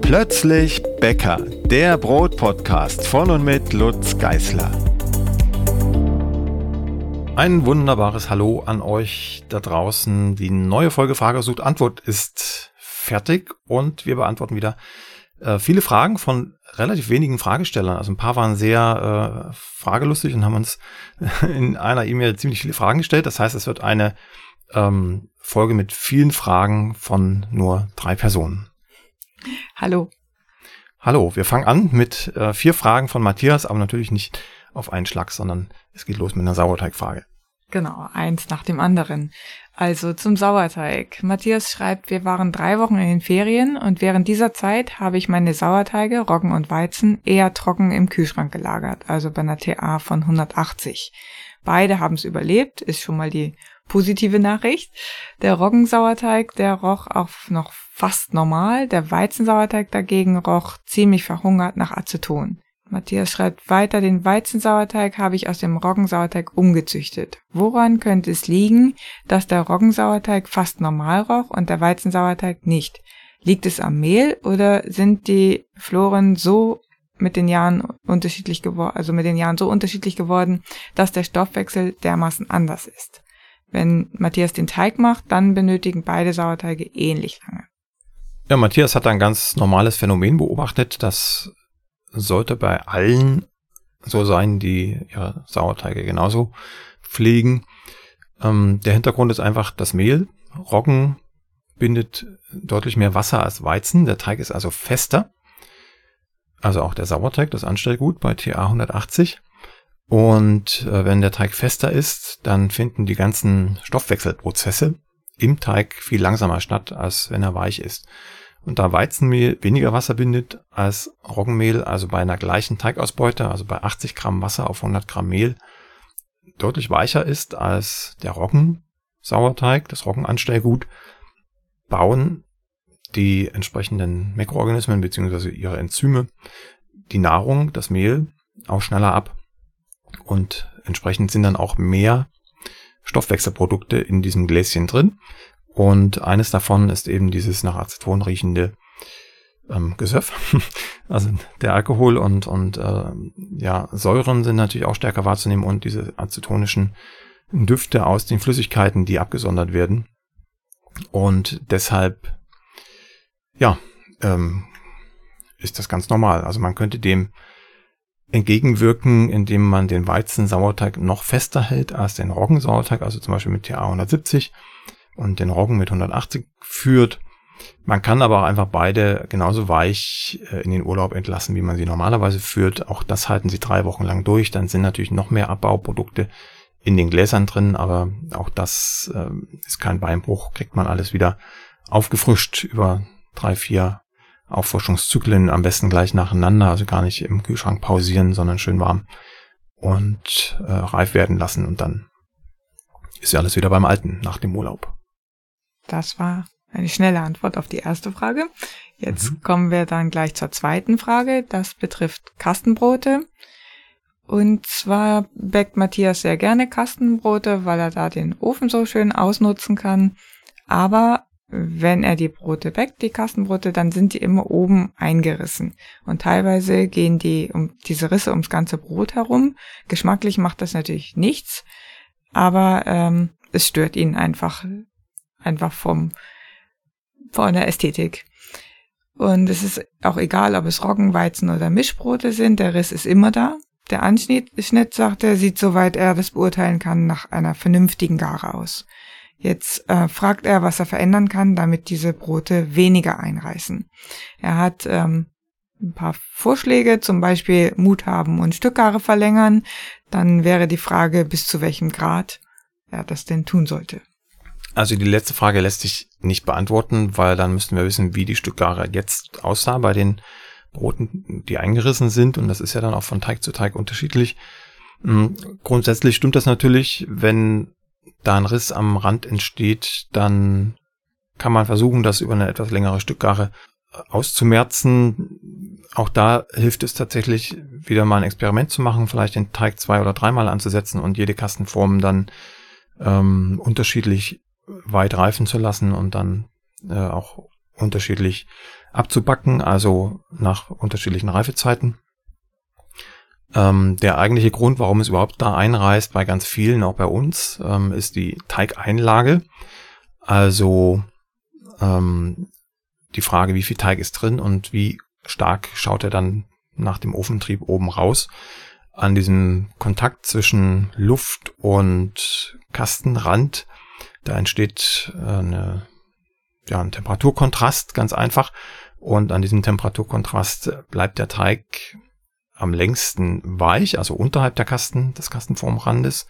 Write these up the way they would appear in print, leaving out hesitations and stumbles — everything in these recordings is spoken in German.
Plötzlich Bäcker, der Brotpodcast von und mit Lutz Geisler. Ein wunderbares Hallo an euch da draußen. Die neue Folge Frage sucht Antwort ist fertig und wir beantworten wieder viele Fragen von relativ wenigen Fragestellern. Also ein paar waren sehr fragelustig und haben uns in einer E-Mail ziemlich viele Fragen gestellt. Das heißt, es wird eine Folge mit vielen Fragen von nur 3 Personen. Hallo. Hallo, wir fangen an mit 4 Fragen von Matthias, aber natürlich nicht auf einen Schlag, sondern es geht los mit einer Sauerteigfrage. Genau, eins nach dem anderen. Also zum Sauerteig. Matthias schreibt, wir waren 3 Wochen in den Ferien und während dieser Zeit habe ich meine Sauerteige, Roggen und Weizen, eher trocken im Kühlschrank gelagert, also bei einer TA von 180. Beide haben es überlebt, ist schon mal die positive Nachricht. Der Roggensauerteig, der roch auch noch fast normal. Der Weizensauerteig dagegen roch ziemlich verhungert nach Aceton. Matthias schreibt weiter, den Weizensauerteig habe ich aus dem Roggensauerteig umgezüchtet. Woran könnte es liegen, dass der Roggensauerteig fast normal roch und der Weizensauerteig nicht? Liegt es am Mehl oder sind die Floren so mit den Jahren unterschiedlich geworden, dass der Stoffwechsel dermaßen anders ist? Wenn Matthias den Teig macht, dann benötigen beide Sauerteige ähnlich lange. Ja, Matthias hat ein ganz normales Phänomen beobachtet. Das sollte bei allen so sein, die ihre Sauerteige genauso pflegen. Der Hintergrund ist einfach das Mehl. Roggen bindet deutlich mehr Wasser als Weizen. Der Teig ist also fester. Also auch der Sauerteig, das Anstellgut bei TA 180. Und wenn der Teig fester ist, dann finden die ganzen Stoffwechselprozesse im Teig viel langsamer statt, als wenn er weich ist. Und da Weizenmehl weniger Wasser bindet als Roggenmehl, also bei einer gleichen Teigausbeute, also bei 80 Gramm Wasser auf 100 Gramm Mehl, deutlich weicher ist als der Roggensauerteig, das Roggenanstellgut, bauen die entsprechenden Mikroorganismen bzw. ihre Enzyme die Nahrung, das Mehl, auch schneller ab. Und entsprechend sind dann auch mehr Stoffwechselprodukte in diesem Gläschen drin. Und eines davon ist eben dieses nach Aceton riechende Gesöff. Also der Alkohol und Säuren sind natürlich auch stärker wahrzunehmen und diese acetonischen Düfte aus den Flüssigkeiten, die abgesondert werden. Und deshalb, ist das ganz normal. Also man könnte dem entgegenwirken, indem man den Weizensauerteig noch fester hält als den Roggensauerteig, also zum Beispiel mit TA 170 und den Roggen mit 180 führt. Man kann aber auch einfach beide genauso weich in den Urlaub entlassen, wie man sie normalerweise führt. Auch das halten sie 3 Wochen lang durch. Dann sind natürlich noch mehr Abbauprodukte in den Gläsern drin, aber auch das ist kein Beinbruch, kriegt man alles wieder aufgefrischt über 3-4 Auffrischungszyklen, am besten gleich nacheinander, also gar nicht im Kühlschrank pausieren, sondern schön warm und reif werden lassen und dann ist ja alles wieder beim Alten nach dem Urlaub. Das war eine schnelle Antwort auf die erste Frage. Jetzt kommen wir dann gleich zur zweiten Frage. Das betrifft Kastenbrote. Und zwar backt Matthias sehr gerne Kastenbrote, weil er da den Ofen so schön ausnutzen kann. Aber wenn er die Brote backt, die Kastenbrote, dann sind die immer oben eingerissen. Und teilweise gehen diese Risse ums ganze Brot herum. Geschmacklich macht das natürlich nichts, aber es stört ihn einfach von der Ästhetik. Und es ist auch egal, ob es Roggen, Weizen oder Mischbrote sind, der Riss ist immer da. Der Anschnitt, sagt er, sieht, soweit er das beurteilen kann, nach einer vernünftigen Gare aus. Jetzt fragt er, was er verändern kann, damit diese Brote weniger einreißen. Er hat ein paar Vorschläge, zum Beispiel Mut haben und Stückgare verlängern. Dann wäre die Frage, bis zu welchem Grad er das denn tun sollte. Also die letzte Frage lässt sich nicht beantworten, weil dann müssten wir wissen, wie die Stückgare jetzt aussah bei den Broten, die eingerissen sind. Und das ist ja dann auch von Teig zu Teig unterschiedlich. Grundsätzlich stimmt das natürlich, wenn da ein Riss am Rand entsteht, dann kann man versuchen, das über eine etwas längere Stückgare auszumerzen. Auch da hilft es tatsächlich, wieder mal ein Experiment zu machen, vielleicht den Teig 2- oder 3-mal anzusetzen und jede Kastenform dann unterschiedlich weit reifen zu lassen und dann auch unterschiedlich abzubacken, also nach unterschiedlichen Reifezeiten. Der eigentliche Grund, warum es überhaupt da einreißt, bei ganz vielen, auch bei uns, ist die Teigeinlage. Also die Frage, wie viel Teig ist drin und wie stark schaut er dann nach dem Ofentrieb oben raus. An diesem Kontakt zwischen Luft und Kastenrand, da entsteht ein Temperaturkontrast, ganz einfach. Und an diesem Temperaturkontrast bleibt der Teig am längsten weich, also unterhalb des Kastenformrandes.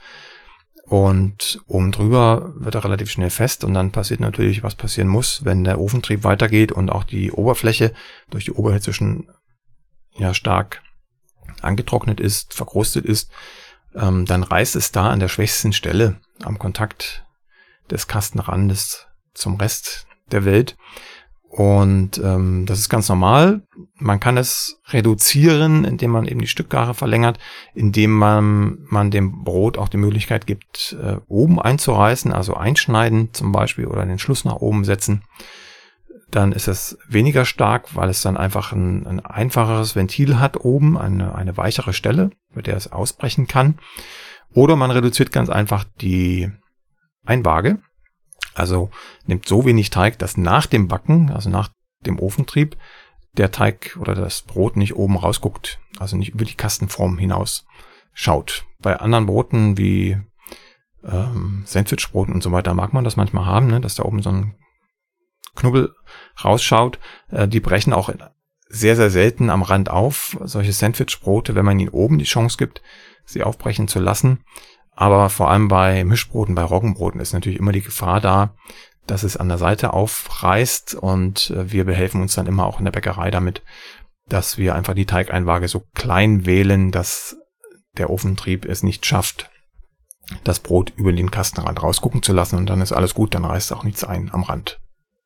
Und oben drüber wird er relativ schnell fest und dann passiert natürlich, was passieren muss, wenn der Ofentrieb weitergeht und auch die Oberfläche durch die Oberhitze schon stark angetrocknet ist, verkrustet ist, dann reißt es da an der schwächsten Stelle am Kontakt des Kastenrandes zum Rest der Welt. Und das ist ganz normal. Man kann es reduzieren, indem man eben die Stückgare verlängert, indem man dem Brot auch die Möglichkeit gibt, oben einzureißen, also einschneiden zum Beispiel oder den Schluss nach oben setzen. Dann ist es weniger stark, weil es dann einfach ein einfacheres Ventil hat oben, eine weichere Stelle, mit der es ausbrechen kann. Oder man reduziert ganz einfach die Einwaage. Also nimmt so wenig Teig, dass nach dem Backen, also nach dem Ofentrieb, der Teig oder das Brot nicht oben rausguckt, also nicht über die Kastenform hinaus schaut. Bei anderen Broten wie Sandwichbroten und so weiter mag man das manchmal haben, ne, dass da oben so ein Knubbel rausschaut. Die brechen auch sehr, sehr selten am Rand auf. Solche Sandwichbrote, wenn man ihnen oben die Chance gibt, sie aufbrechen zu lassen. Aber vor allem bei Mischbroten, bei Roggenbroten ist natürlich immer die Gefahr da, dass es an der Seite aufreißt und wir behelfen uns dann immer auch in der Bäckerei damit, dass wir einfach die Teigeinwaage so klein wählen, dass der Ofentrieb es nicht schafft, das Brot über den Kastenrand rausgucken zu lassen und dann ist alles gut, dann reißt auch nichts ein am Rand.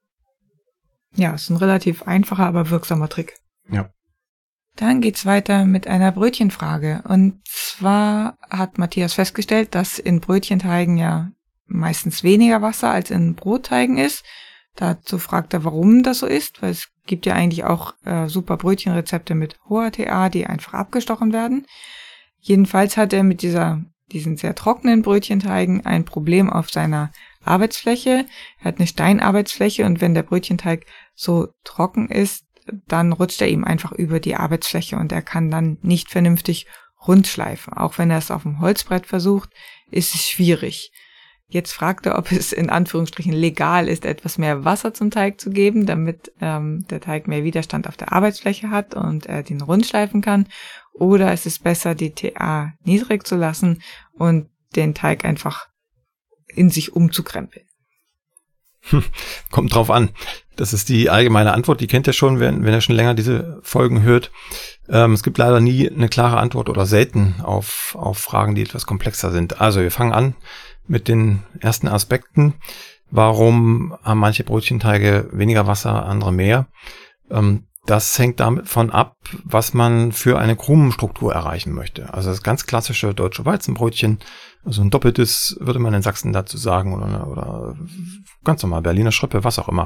Ja, ist ein relativ einfacher, aber wirksamer Trick. Ja. Dann geht's weiter mit einer Brötchenfrage. Und zwar hat Matthias festgestellt, dass in Brötchenteigen ja meistens weniger Wasser als in Brotteigen ist. Dazu fragt er, warum das so ist, weil es gibt ja eigentlich auch super Brötchenrezepte mit hoher TA, die einfach abgestochen werden. Jedenfalls hat er mit diesen sehr trockenen Brötchenteigen ein Problem auf seiner Arbeitsfläche. Er hat eine Steinarbeitsfläche und wenn der Brötchenteig so trocken ist, dann rutscht er ihm einfach über die Arbeitsfläche und er kann dann nicht vernünftig rundschleifen. Auch wenn er es auf dem Holzbrett versucht, ist es schwierig. Jetzt fragt er, ob es in Anführungsstrichen legal ist, etwas mehr Wasser zum Teig zu geben, damit der Teig mehr Widerstand auf der Arbeitsfläche hat und er den rundschleifen kann. Oder es ist besser, die TA niedrig zu lassen und den Teig einfach in sich umzukrempeln. Kommt drauf an. Das ist die allgemeine Antwort, die kennt ihr schon, wenn ihr schon länger diese Folgen hört. Es gibt leider nie eine klare Antwort oder selten auf Fragen, die etwas komplexer sind. Also wir fangen an mit den ersten Aspekten. Warum haben manche Brötchenteige weniger Wasser, andere mehr? Das hängt davon ab, was man für eine Krumenstruktur erreichen möchte. Also das ganz klassische deutsche Weizenbrötchen, also ein doppeltes, würde man in Sachsen dazu sagen, oder ganz normal Berliner Schrippe, was auch immer.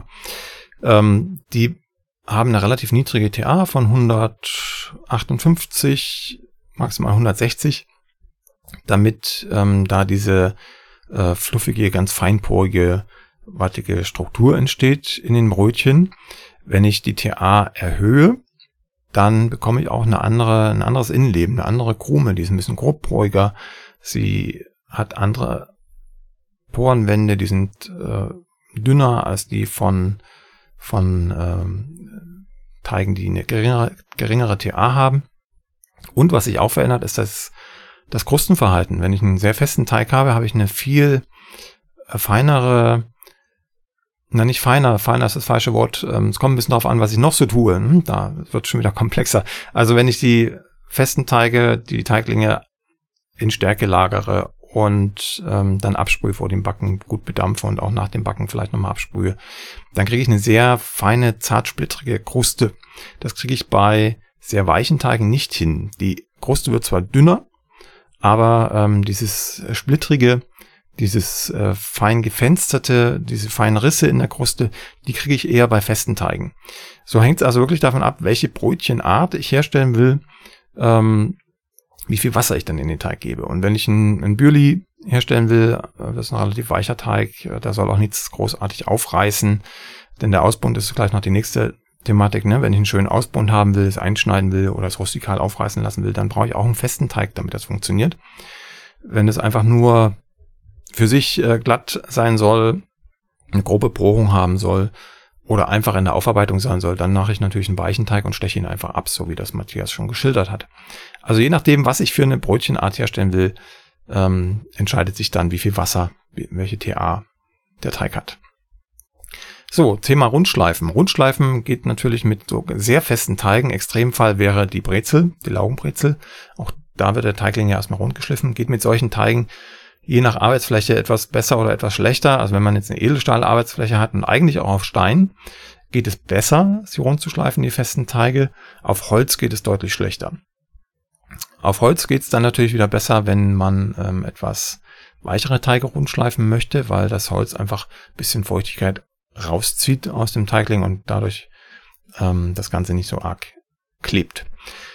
Die haben eine relativ niedrige TA von 158, maximal 160, damit da diese fluffige, ganz feinporige, wattige Struktur entsteht in den Brötchen. Wenn ich die TA erhöhe, dann bekomme ich auch ein anderes Innenleben, eine andere Krume, die ist ein bisschen grobporiger. Sie hat andere Porenwände, die sind dünner als die von Teigen, die eine geringere TA haben. Und was sich auch verändert, ist das Krustenverhalten. Wenn ich einen sehr festen Teig habe, habe ich eine viel feinere, nicht feiner ist das falsche Wort. Es kommt ein bisschen darauf an, was ich noch so tue. Da wird es schon wieder komplexer. Also wenn ich die festen Teige, die Teiglinge in Stärke lagere und dann absprühe vor dem Backen, gut bedampfe und auch nach dem Backen vielleicht nochmal absprühe, dann kriege ich eine sehr feine, zartsplittrige Kruste. Das kriege ich bei sehr weichen Teigen nicht hin. Die Kruste wird zwar dünner, aber dieses Splittrige, dieses fein gefensterte, diese feinen Risse in der Kruste, die kriege ich eher bei festen Teigen. So hängt es also wirklich davon ab, welche Brötchenart ich herstellen will, wie viel Wasser ich dann in den Teig gebe. Und wenn ich ein Bürli herstellen will, das ist ein relativ weicher Teig, da soll auch nichts großartig aufreißen, denn der Ausbund ist gleich noch die nächste Thematik, ne? Wenn ich einen schönen Ausbund haben will, es einschneiden will oder es rustikal aufreißen lassen will, dann brauche ich auch einen festen Teig, damit das funktioniert. Wenn es einfach nur für sich glatt sein soll, eine grobe Bohrung haben soll oder einfach in der Aufarbeitung sein soll, dann mache ich natürlich einen weichen Teig und steche ihn einfach ab, so wie das Matthias schon geschildert hat. Also je nachdem, was ich für eine Brötchenart herstellen will, entscheidet sich dann, wie viel Wasser, welche TA der Teig hat. So, Thema Rundschleifen. Rundschleifen geht natürlich mit so sehr festen Teigen. Extremfall wäre die Brezel, die Laugenbrezel. Auch da wird der Teigling ja erstmal rund geschliffen. Geht mit solchen Teigen je nach Arbeitsfläche etwas besser oder etwas schlechter. Also wenn man jetzt eine Edelstahl-Arbeitsfläche hat und eigentlich auch auf Stein, geht es besser, sie rund zu schleifen, die festen Teige. Auf Holz geht es deutlich schlechter. Auf Holz geht es dann natürlich wieder besser, wenn man etwas weichere Teige rund schleifen möchte, weil das Holz einfach ein bisschen Feuchtigkeit rauszieht aus dem Teigling und dadurch das Ganze nicht so arg klebt.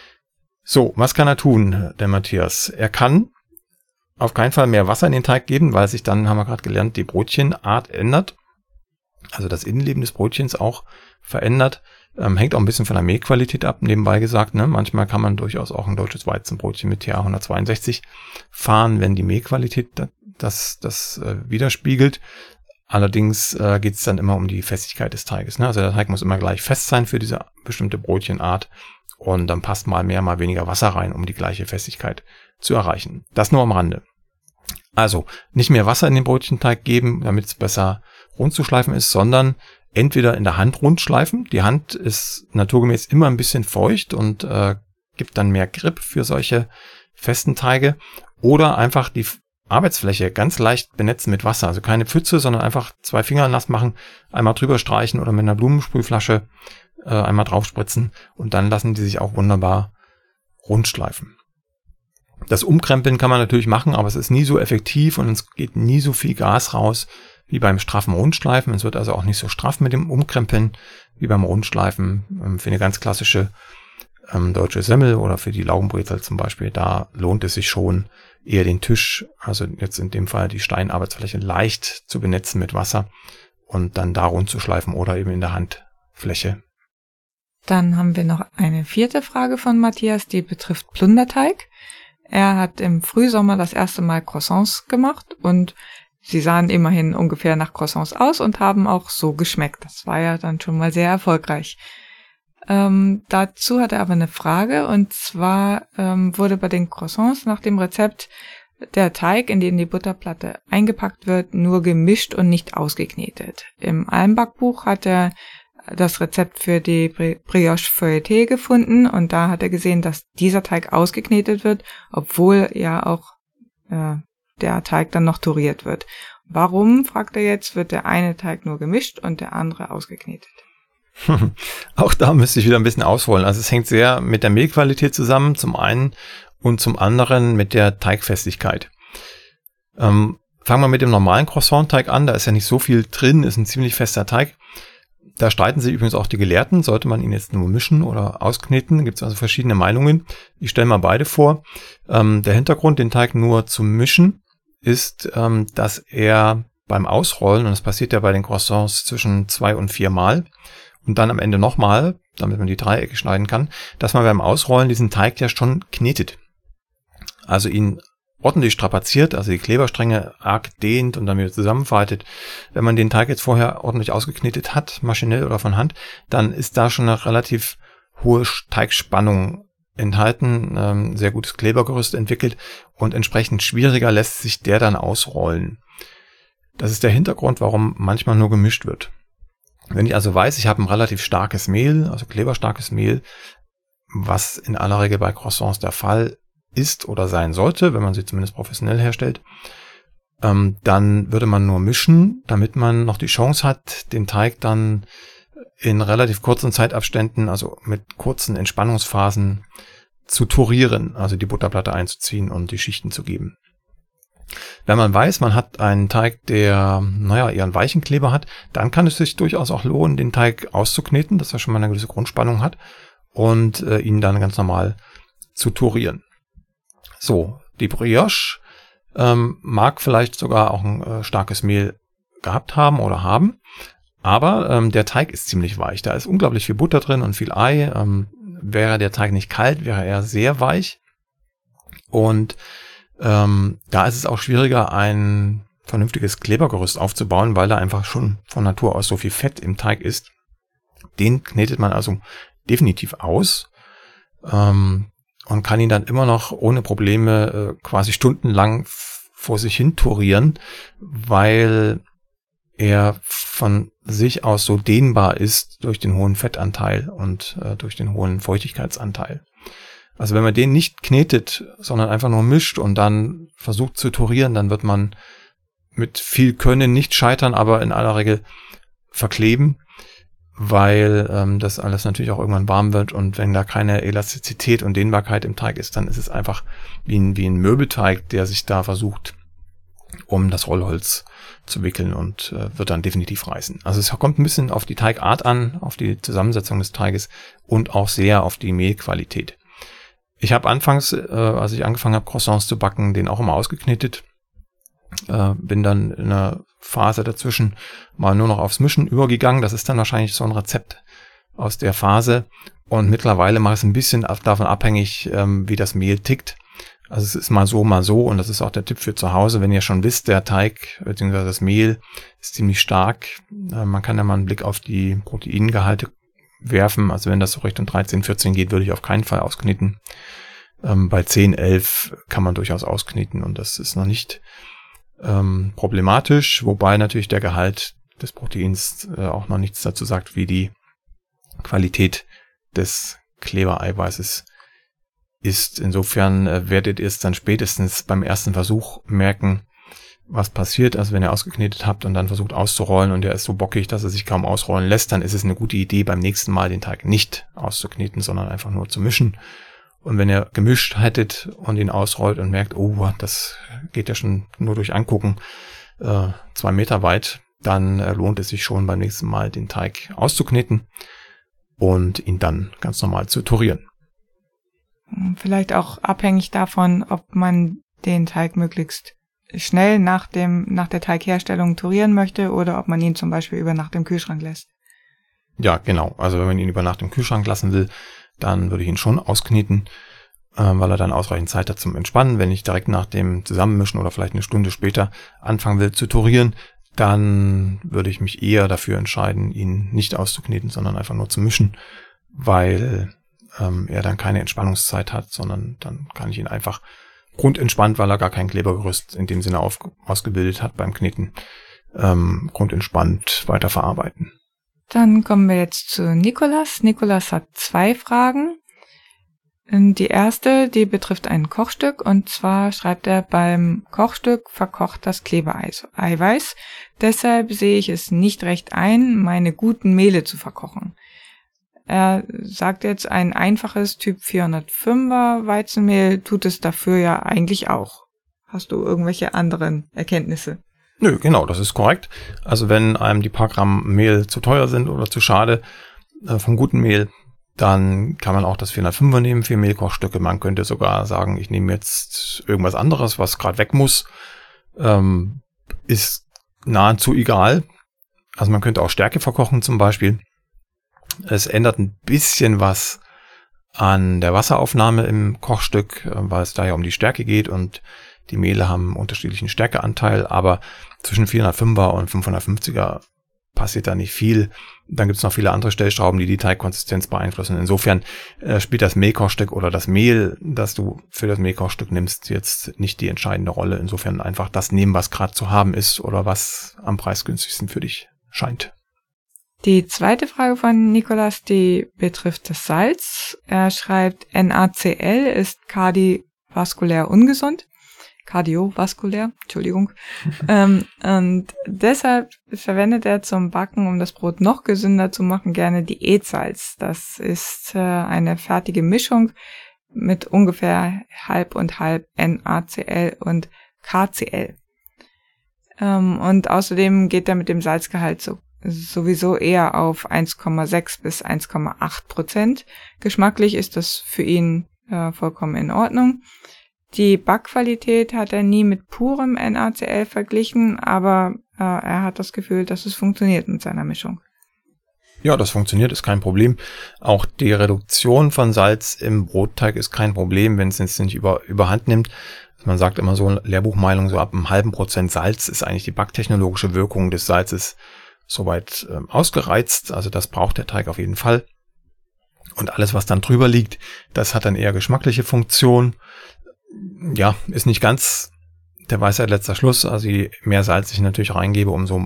So, was kann er tun, der Matthias? Er kann auf keinen Fall mehr Wasser in den Teig geben, weil sich dann, haben wir gerade gelernt, die Brötchenart ändert. Also das Innenleben des Brötchens auch verändert. Hängt auch ein bisschen von der Mehlqualität ab, nebenbei gesagt. Ne? Manchmal kann man durchaus auch ein deutsches Weizenbrötchen mit TA 162 fahren, wenn die Mehlqualität das widerspiegelt. Allerdings geht es dann immer um die Festigkeit des Teiges. Ne? Also der Teig muss immer gleich fest sein für diese bestimmte Brötchenart und dann passt mal mehr, mal weniger Wasser rein, um die gleiche Festigkeit zu erreichen. Das nur am Rande. Also nicht mehr Wasser in den Brötchenteig geben, damit es besser rund zu schleifen ist, sondern entweder in der Hand rund schleifen. Die Hand ist naturgemäß immer ein bisschen feucht und gibt dann mehr Grip für solche festen Teige. Oder einfach die Arbeitsfläche ganz leicht benetzen mit Wasser. Also keine Pfütze, sondern einfach 2 Finger nass machen, einmal drüber streichen oder mit einer Blumensprühflasche einmal draufspritzen und dann lassen die sich auch wunderbar rund schleifen. Das Umkrempeln kann man natürlich machen, aber es ist nie so effektiv und es geht nie so viel Gas raus wie beim straffen Rundschleifen. Es wird also auch nicht so straff mit dem Umkrempeln wie beim Rundschleifen. Für eine ganz klassische deutsche Semmel oder für die Laugenbrezel zum Beispiel, da lohnt es sich schon, eher den Tisch, also jetzt in dem Fall die Steinarbeitsfläche, leicht zu benetzen mit Wasser und dann da rund zu schleifen oder eben in der Handfläche. Dann haben wir noch eine 4. Frage von Matthias, die betrifft Plunderteig. Er hat im Frühsommer das erste Mal Croissants gemacht und sie sahen immerhin ungefähr nach Croissants aus und haben auch so geschmeckt. Das war ja dann schon mal sehr erfolgreich. Dazu hat er aber eine Frage, und zwar wurde bei den Croissants nach dem Rezept der Teig, in den die Butterplatte eingepackt wird, nur gemischt und nicht ausgeknetet. Im Almbackbuch hat er das Rezept für die Brioche Feuilletée gefunden und da hat er gesehen, dass dieser Teig ausgeknetet wird, obwohl ja auch der Teig dann noch touriert wird. Warum, fragt er jetzt, wird der eine Teig nur gemischt und der andere ausgeknetet? Auch da müsste ich wieder ein bisschen ausholen. Also es hängt sehr mit der Mehlqualität zusammen, zum einen, und zum anderen mit der Teigfestigkeit. Fangen wir mit dem normalen Croissant-Teig an. Da ist ja nicht so viel drin, ist ein ziemlich fester Teig. Da streiten sich übrigens auch die Gelehrten, sollte man ihn jetzt nur mischen oder auskneten. Da gibt es also verschiedene Meinungen. Ich stelle mal beide vor. Der Hintergrund, den Teig nur zu mischen, ist, dass er beim Ausrollen, und das passiert ja bei den Croissants zwischen 2 und 4 Mal, und dann am Ende nochmal, damit man die Dreiecke schneiden kann, dass man beim Ausrollen diesen Teig ja schon knetet. Also ihn ordentlich strapaziert, also die Kleberstränge arg dehnt und dann wieder zusammenfaltet. Wenn man den Teig jetzt vorher ordentlich ausgeknetet hat, maschinell oder von Hand, dann ist da schon eine relativ hohe Teigspannung enthalten, sehr gutes Klebergerüst entwickelt und entsprechend schwieriger lässt sich der dann ausrollen. Das ist der Hintergrund, warum manchmal nur gemischt wird. Wenn ich also weiß, ich habe ein relativ starkes Mehl, also kleberstarkes Mehl, was in aller Regel bei Croissants der Fall ist oder sein sollte, wenn man sie zumindest professionell herstellt, dann würde man nur mischen, damit man noch die Chance hat, den Teig dann in relativ kurzen Zeitabständen, also mit kurzen Entspannungsphasen, zu tourieren, also die Butterplatte einzuziehen und die Schichten zu geben. Wenn man weiß, man hat einen Teig, der, eher einen weichen Kleber hat, dann kann es sich durchaus auch lohnen, den Teig auszukneten, dass er schon mal eine gewisse Grundspannung hat und ihn dann ganz normal zu turieren. So, die Brioche mag vielleicht sogar auch ein starkes Mehl gehabt haben oder haben, aber der Teig ist ziemlich weich. Da ist unglaublich viel Butter drin und viel Ei. Wäre der Teig nicht kalt, wäre er sehr weich. Und da ist es auch schwieriger, ein vernünftiges Klebergerüst aufzubauen, weil da einfach schon von Natur aus so viel Fett im Teig ist. Den knetet man also definitiv aus und kann ihn dann immer noch ohne Probleme quasi stundenlang vor sich hin turieren, weil er von sich aus so dehnbar ist durch den hohen Fettanteil und durch den hohen Feuchtigkeitsanteil. Also wenn man den nicht knetet, sondern einfach nur mischt und dann versucht zu turieren, dann wird man mit viel Können nicht scheitern, aber in aller Regel verkleben, weil das alles natürlich auch irgendwann warm wird und wenn da keine Elastizität und Dehnbarkeit im Teig ist, dann ist es einfach wie ein Möbelteig, der sich da versucht, um das Rollholz zu wickeln und wird dann definitiv reißen. Also es kommt ein bisschen auf die Teigart an, auf die Zusammensetzung des Teiges und auch sehr auf die Mehlqualität. Ich habe anfangs, als ich angefangen habe, Croissants zu backen, den auch immer ausgeknetet. Bin dann in einer Phase dazwischen mal nur noch aufs Mischen übergegangen. Das ist dann wahrscheinlich so ein Rezept aus der Phase. Und mittlerweile mache ich es ein bisschen davon abhängig, wie das Mehl tickt. Also es ist mal so und das ist auch der Tipp für zu Hause. Wenn ihr schon wisst, der Teig bzw. das Mehl ist ziemlich stark, man kann ja mal einen Blick auf die Proteingehalte werfen. Also wenn das so Richtung 13, 14 geht, würde ich auf keinen Fall auskneten. Bei 10, 11 kann man durchaus auskneten und das ist noch nicht problematisch, wobei natürlich der Gehalt des Proteins auch noch nichts dazu sagt, wie die Qualität des Klebereiweißes ist. Insofern werdet ihr es dann spätestens beim ersten Versuch merken, was passiert. Also wenn ihr ausgeknetet habt und dann versucht auszurollen und der ist so bockig, dass er sich kaum ausrollen lässt, dann ist es eine gute Idee, beim nächsten Mal den Teig nicht auszukneten, sondern einfach nur zu mischen. Und wenn ihr gemischt hättet und ihn ausrollt und merkt, oh, das geht ja schon nur durch Angucken 2 Meter weit, dann lohnt es sich schon beim nächsten Mal den Teig auszukneten und ihn dann ganz normal zu turieren. Vielleicht auch abhängig davon, ob man den Teig möglichst schnell nach der Teigherstellung turieren möchte oder ob man ihn zum Beispiel über Nacht im Kühlschrank lässt. Ja, genau. Also wenn man ihn über Nacht im Kühlschrank lassen will, dann würde ich ihn schon auskneten, weil er dann ausreichend Zeit hat zum Entspannen. Wenn ich direkt nach dem Zusammenmischen oder vielleicht eine Stunde später anfangen will zu turieren, dann würde ich mich eher dafür entscheiden, ihn nicht auszukneten, sondern einfach nur zu mischen, weil er dann keine Entspannungszeit hat, sondern dann kann ich ihn einfach grundentspannt, weil er gar kein Klebergerüst in dem Sinne ausgebildet hat beim Kneten, grundentspannt weiterverarbeiten. Dann kommen wir jetzt zu Nikolas. Nikolas hat 2 Fragen. Die erste, die betrifft ein Kochstück und zwar schreibt er, beim Kochstück verkocht das Klebereiweiß. Deshalb sehe ich es nicht recht ein, meine guten Mehle zu verkochen. Er sagt jetzt, ein einfaches Typ 405er Weizenmehl tut es dafür ja eigentlich auch. Hast du irgendwelche anderen Erkenntnisse? Nö, genau, das ist korrekt. Also wenn einem die paar Gramm Mehl zu teuer sind oder zu schade vom guten Mehl, dann kann man auch das 405er nehmen für Mehlkochstücke. Man könnte sogar sagen, ich nehme jetzt irgendwas anderes, was gerade weg muss. Ist nahezu egal. Also man könnte auch Stärke verkochen zum Beispiel. Es ändert ein bisschen was an der Wasseraufnahme im Kochstück, weil es da ja um die Stärke geht und die Mehle haben einen unterschiedlichen Stärkeanteil, aber zwischen 405er und 550er passiert da nicht viel. Dann gibt es noch viele andere Stellschrauben, die die Teigkonsistenz beeinflussen. Insofern spielt das Mehlkochstück oder das Mehl, das du für das Mehlkochstück nimmst, jetzt nicht die entscheidende Rolle. Insofern einfach das nehmen, was gerade zu haben ist oder was am preisgünstigsten für dich scheint. Die zweite Frage von Nikolas, die betrifft das Salz. Er schreibt, NaCl ist kardiovaskulär ungesund. Kardiovaskulär, Entschuldigung. Und deshalb verwendet er zum Backen, um das Brot noch gesünder zu machen, gerne Diätsalz. Das ist eine fertige Mischung mit ungefähr halb und halb NaCl und KCl. Und außerdem geht er mit dem Salzgehalt sowieso eher auf 1,6 bis 1,8%. Geschmacklich ist das für ihn vollkommen in Ordnung. Die Backqualität hat er nie mit purem NaCl verglichen, aber er hat das Gefühl, dass es funktioniert mit seiner Mischung. Ja, das funktioniert, ist kein Problem. Auch die Reduktion von Salz im Brotteig ist kein Problem, wenn es jetzt nicht überhand nimmt. Man sagt immer so, Lehrbuchmeinung, so ab einem halben Prozent Salz ist eigentlich die backtechnologische Wirkung des Salzes soweit ausgereizt. Also das braucht der Teig auf jeden Fall. Und alles, was dann drüber liegt, das hat dann eher geschmackliche Funktion. Ja, ist nicht ganz der Weisheit letzter Schluss. Also je mehr Salz ich natürlich reingebe, umso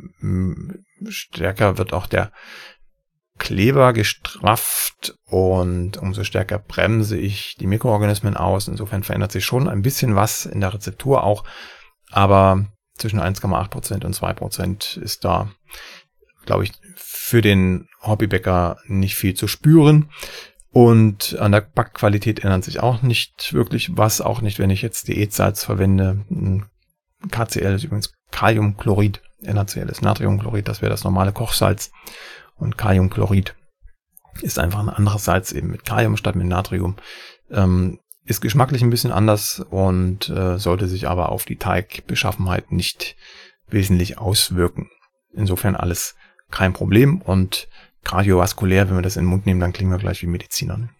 stärker wird auch der Kleber gestrafft und umso stärker bremse ich die Mikroorganismen aus. Insofern verändert sich schon ein bisschen was in der Rezeptur auch. Aber zwischen 1,8% und 2% ist da, glaube ich, für den Hobbybäcker nicht viel zu spüren. Und an der Backqualität ändert sich auch nicht wirklich was, auch nicht, wenn ich jetzt Diätsalz verwende. KCl ist übrigens Kaliumchlorid, NaCl ist Natriumchlorid, das wäre das normale Kochsalz. Und Kaliumchlorid ist einfach ein anderes Salz, eben mit Kalium statt mit Natrium. Ist geschmacklich ein bisschen anders und sollte sich aber auf die Teigbeschaffenheit nicht wesentlich auswirken. Insofern alles kein Problem und kardiovaskulär, wenn wir das in den Mund nehmen, dann klingen wir gleich wie Mediziner. Ne?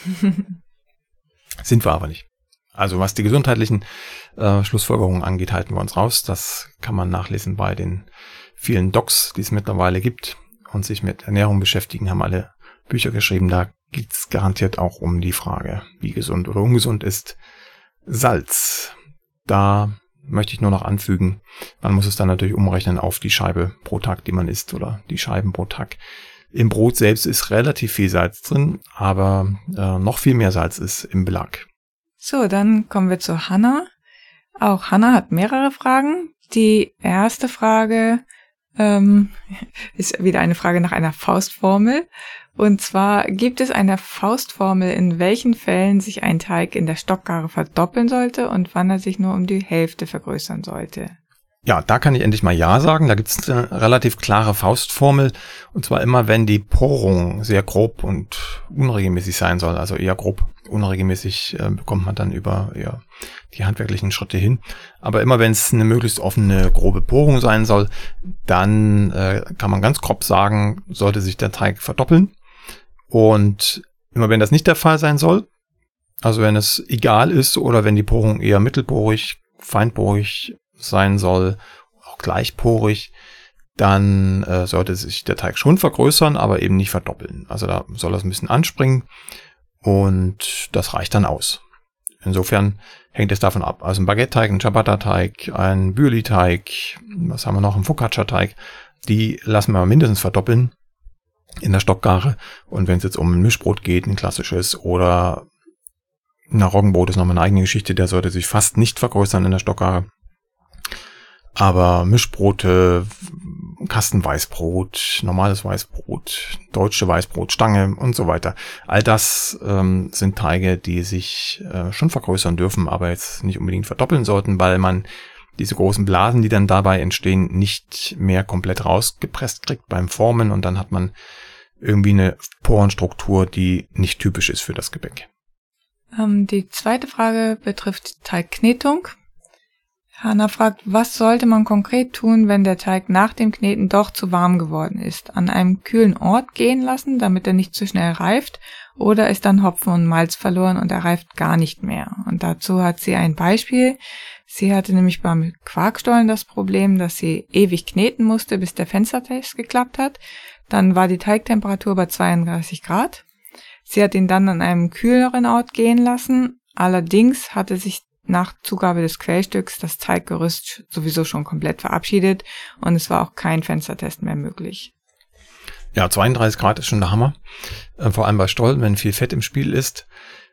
Sind wir aber nicht. Also was die gesundheitlichen Schlussfolgerungen angeht, halten wir uns raus. Das kann man nachlesen bei den vielen Docs, die es mittlerweile gibt und sich mit Ernährung beschäftigen, haben alle Bücher geschrieben. Da geht's garantiert auch um die Frage, wie gesund oder ungesund ist Salz. Da möchte ich nur noch anfügen, man muss es dann natürlich umrechnen auf die Scheibe pro Tag, die man isst oder die Scheiben pro Tag. Im Brot selbst ist relativ viel Salz drin, aber noch viel mehr Salz ist im Belag. So, dann kommen wir zu Hanna. Auch Hanna hat mehrere Fragen. Die erste Frage ist wieder eine Frage nach einer Faustformel. Und zwar, gibt es eine Faustformel, in welchen Fällen sich ein Teig in der Stockgare verdoppeln sollte und wann er sich nur um die Hälfte vergrößern sollte? Ja, da kann ich endlich mal Ja sagen. Da gibt es eine relativ klare Faustformel. Und zwar immer, wenn die Porung sehr grob und unregelmäßig sein soll. Also eher grob, unregelmäßig bekommt man dann über die handwerklichen Schritte hin. Aber immer, wenn es eine möglichst offene, grobe Porung sein soll, dann kann man ganz grob sagen, sollte sich der Teig verdoppeln. Und immer, wenn das nicht der Fall sein soll, also wenn es egal ist oder wenn die Porung eher mittelporig, feinporig sein soll, auch gleichporig, dann sollte sich der Teig schon vergrößern, aber eben nicht verdoppeln. Also da soll das ein bisschen anspringen und das reicht dann aus. Insofern hängt es davon ab. Also ein Baguette-Teig, ein Ciabatta-Teig, ein Büli-Teig, was haben wir noch, ein Focaccia-Teig, die lassen wir mindestens verdoppeln in der Stockgare. Und wenn es jetzt um ein Mischbrot geht, ein klassisches, oder ein Roggenbrot ist nochmal eine eigene Geschichte, der sollte sich fast nicht vergrößern in der Stockgare. Aber Mischbrote, Kastenweißbrot, normales Weißbrot, deutsche Weißbrotstange und so weiter. All das sind Teige, die sich schon vergrößern dürfen, aber jetzt nicht unbedingt verdoppeln sollten, weil man diese großen Blasen, die dann dabei entstehen, nicht mehr komplett rausgepresst kriegt beim Formen und dann hat man irgendwie eine Porenstruktur, die nicht typisch ist für das Gebäck. Die zweite Frage betrifft Teigknetung. Hanna fragt, was sollte man konkret tun, wenn der Teig nach dem Kneten doch zu warm geworden ist? An einem kühlen Ort gehen lassen, damit er nicht zu schnell reift, oder ist dann Hopfen und Malz verloren und er reift gar nicht mehr? Und dazu hat sie ein Beispiel. Sie hatte nämlich beim Quarkstollen das Problem, dass sie ewig kneten musste, bis der Fenstertest geklappt hat. Dann war die Teigtemperatur bei 32 Grad. Sie hat ihn dann an einem kühleren Ort gehen lassen. Allerdings hatte sich nach Zugabe des Quellstücks das Teiggerüst sowieso schon komplett verabschiedet und es war auch kein Fenstertest mehr möglich. Ja, 32 Grad ist schon der Hammer. Vor allem bei Stollen, wenn viel Fett im Spiel ist.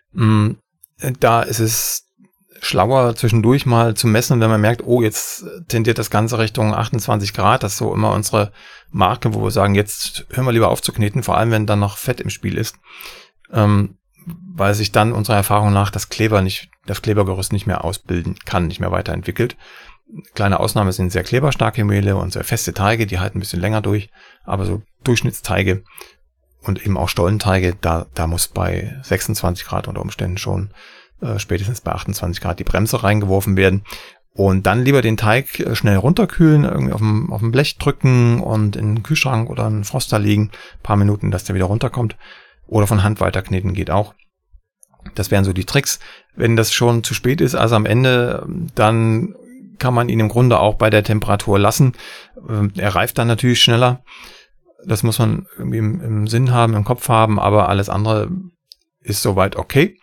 Da ist es schlauer, zwischendurch mal zu messen, wenn man merkt, oh, jetzt tendiert das Ganze Richtung 28 Grad. Das ist so immer unsere Marke, wo wir sagen, jetzt hören wir lieber auf zu kneten, vor allem wenn dann noch Fett im Spiel ist. weil sich dann unserer Erfahrung nach das Klebergerüst nicht mehr ausbilden kann, nicht mehr weiterentwickelt. Kleine Ausnahme sind sehr kleberstarke Mehle und sehr feste Teige, die halten ein bisschen länger durch, aber so Durchschnittsteige und eben auch Stollenteige, da muss bei 26 Grad unter Umständen schon spätestens bei 28 Grad die Bremse reingeworfen werden. Und dann lieber den Teig schnell runterkühlen, irgendwie auf dem Blech drücken und in den Kühlschrank oder einen Froster legen, ein paar Minuten, dass der wieder runterkommt. Oder von Hand weiterkneten geht auch. Das wären so die Tricks. Wenn das schon zu spät ist, also am Ende, dann kann man ihn im Grunde auch bei der Temperatur lassen. Er reift dann natürlich schneller. Das muss man irgendwie im Sinn haben, im Kopf haben, aber alles andere ist soweit okay.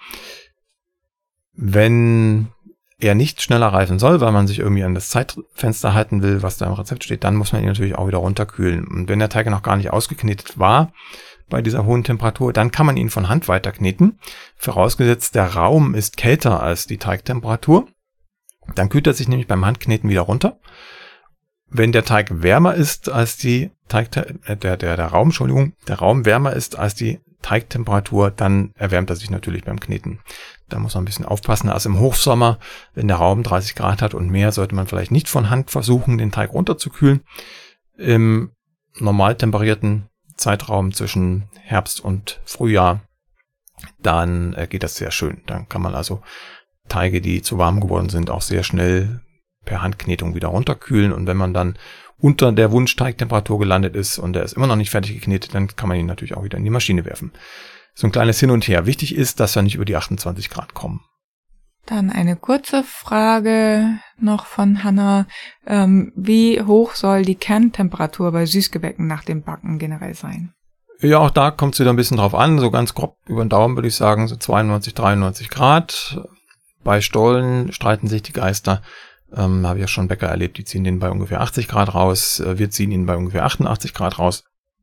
Wenn er nicht schneller reifen soll, weil man sich irgendwie an das Zeitfenster halten will, was da im Rezept steht, dann muss man ihn natürlich auch wieder runterkühlen. Und wenn der Teig noch gar nicht ausgeknetet war, bei dieser hohen Temperatur, dann kann man ihn von Hand weiterkneten. Vorausgesetzt, der Raum ist kälter als die Teigtemperatur. Dann kühlt er sich nämlich beim Handkneten wieder runter. Wenn der Teig wärmer ist als der Raum wärmer ist als die Teigtemperatur, dann erwärmt er sich natürlich beim Kneten. Da muss man ein bisschen aufpassen. Also im Hochsommer, wenn der Raum 30 Grad hat und mehr, sollte man vielleicht nicht von Hand versuchen, den Teig runterzukühlen. Im normal temperierten Zeitraum zwischen Herbst und Frühjahr, dann geht das sehr schön. Dann kann man also Teige, die zu warm geworden sind, auch sehr schnell per Handknetung wieder runterkühlen. Und wenn man dann unter der Wunschteigtemperatur gelandet ist und der ist immer noch nicht fertig geknetet, dann kann man ihn natürlich auch wieder in die Maschine werfen. So ein kleines Hin und Her. Wichtig ist, dass wir nicht über die 28 Grad kommen. Dann eine kurze Frage noch von Hanna. Wie hoch soll die Kerntemperatur bei Süßgebäcken nach dem Backen generell sein? Ja, auch da kommt es wieder ein bisschen drauf an. So ganz grob über den Daumen würde ich sagen, so 92, 93 Grad. Bei Stollen streiten sich die Geister. Habe ich ja schon Bäcker erlebt, die ziehen den bei ungefähr 80 Grad raus. Wir ziehen ihn bei ungefähr 88 Grad raus.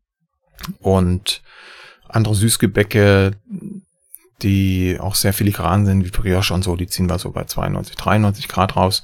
Und andere Süßgebäcke, die auch sehr filigran sind, wie Brioche und so, die ziehen wir so bei 92, 93 Grad raus,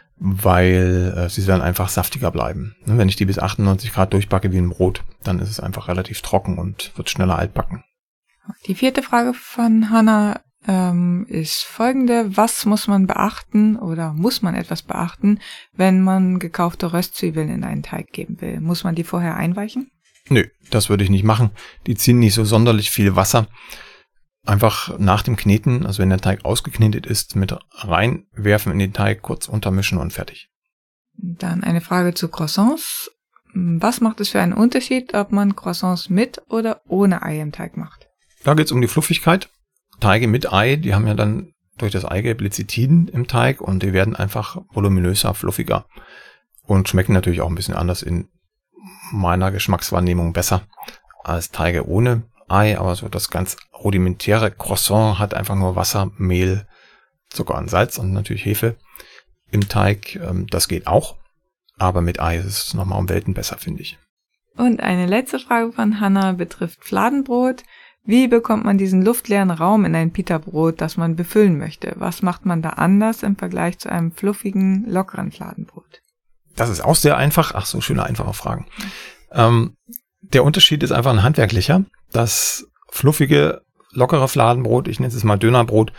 weil sie dann einfach saftiger bleiben. Wenn ich die bis 98 Grad durchbacke wie ein Brot, dann ist es einfach relativ trocken und wird schneller altbacken. Die 4. Frage von Hanna ist folgende. Was muss man beachten oder muss man etwas beachten, wenn man gekaufte Röstzwiebeln in einen Teig geben will? Muss man die vorher einweichen? Nö, das würde ich nicht machen. Die ziehen nicht so sonderlich viel Wasser. Einfach nach dem Kneten, also wenn der Teig ausgeknetet ist, mit reinwerfen in den Teig, kurz untermischen und fertig. Dann eine Frage zu Croissants. Was macht es für einen Unterschied, ob man Croissants mit oder ohne Ei im Teig macht? Da geht es um die Fluffigkeit. Teige mit Ei, die haben ja dann durch das Eigelb Lecithin im Teig und die werden einfach voluminöser, fluffiger und schmecken natürlich auch ein bisschen anders in meiner Geschmackswahrnehmung besser als Teige ohne Ei, aber so das ganz rudimentäre Croissant hat einfach nur Wasser, Mehl, Zucker und Salz und natürlich Hefe im Teig. Das geht auch, aber mit Ei ist es nochmal um Welten besser, finde ich. Und eine letzte Frage von Hanna betrifft Fladenbrot. Wie bekommt man diesen luftleeren Raum in ein Pita-Brot, das man befüllen möchte? Was macht man da anders im Vergleich zu einem fluffigen, lockeren Fladenbrot? Das ist auch sehr einfach. Ach so, schöne, einfache Fragen. Der Unterschied ist einfach ein handwerklicher. Das fluffige, lockere Fladenbrot, ich nenne es mal Dönerbrot,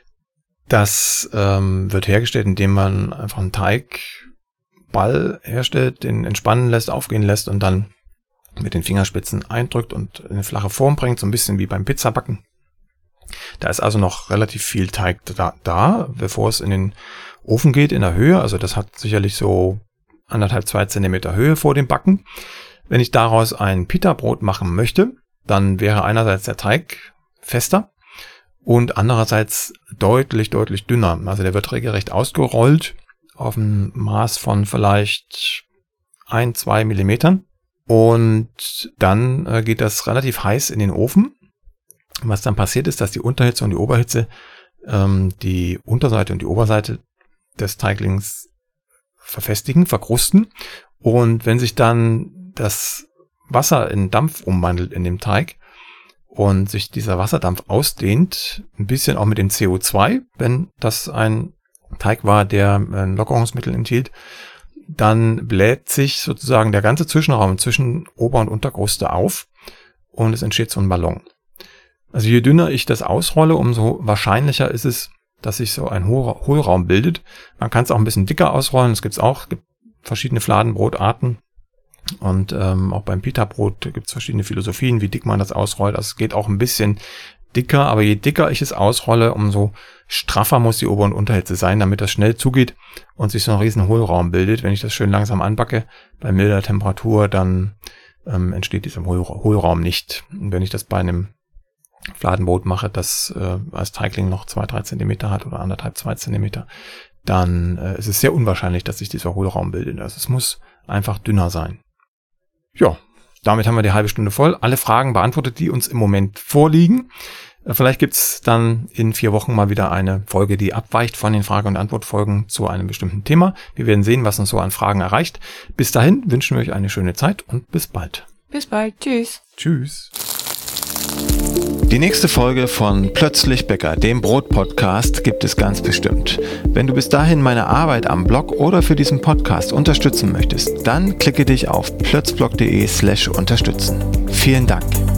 das wird hergestellt, indem man einfach einen Teigball herstellt, den entspannen lässt, aufgehen lässt und dann mit den Fingerspitzen eindrückt und in eine flache Form bringt, so ein bisschen wie beim Pizzabacken. Da ist also noch relativ viel Teig da, bevor es in den Ofen geht, in der Höhe. Also das hat sicherlich so 1,5-2 Zentimeter Höhe vor dem Backen. Wenn ich daraus ein Pita-Brot machen möchte, dann wäre einerseits der Teig fester und andererseits deutlich, deutlich dünner. Also der wird regelrecht ausgerollt auf ein Maß von vielleicht 1-2 Millimetern. Und dann geht das relativ heiß in den Ofen. Was dann passiert ist, dass die Unterhitze und die Oberhitze die Unterseite und die Oberseite des Teiglings verfestigen, verkrusten. Und wenn sich dann das Wasser in Dampf umwandelt in dem Teig und sich dieser Wasserdampf ausdehnt, ein bisschen auch mit dem CO2, wenn das ein Teig war, der ein Lockerungsmittel enthielt, dann bläht sich sozusagen der ganze Zwischenraum zwischen Ober- und Unterkruste auf und es entsteht so ein Ballon. Also je dünner ich das ausrolle, umso wahrscheinlicher ist es, dass sich so ein Hohlraum bildet. Man kann es auch ein bisschen dicker ausrollen. Es gibt verschiedene Fladenbrotarten. Und auch beim Pita-Brot gibt es verschiedene Philosophien, wie dick man das ausrollt. Also es geht auch ein bisschen dicker, aber je dicker ich es ausrolle, umso straffer muss die Ober- und Unterhitze sein, damit das schnell zugeht und sich so ein riesen Hohlraum bildet. Wenn ich das schön langsam anbacke, bei milder Temperatur, dann entsteht dieser Hohlraum nicht. Und wenn ich das bei einem Fladenbrot mache, das als Teigling noch 2-3 Zentimeter hat oder 1,5-2 Zentimeter, dann ist es sehr unwahrscheinlich, dass sich dieser Hohlraum bildet. Also es muss einfach dünner sein. Ja, damit haben wir die halbe Stunde voll. Alle Fragen beantwortet, die uns im Moment vorliegen. Vielleicht gibt's dann in 4 Wochen mal wieder eine Folge, die abweicht von den Frage- und Antwortfolgen zu einem bestimmten Thema. Wir werden sehen, was uns so an Fragen erreicht. Bis dahin wünschen wir euch eine schöne Zeit und bis bald. Bis bald. Tschüss. Tschüss. Die nächste Folge von Plötzlich Bäcker, dem Brot-Podcast, gibt es ganz bestimmt. Wenn du bis dahin meine Arbeit am Blog oder für diesen Podcast unterstützen möchtest, dann klicke dich auf plötzblog.de/unterstützen. Vielen Dank.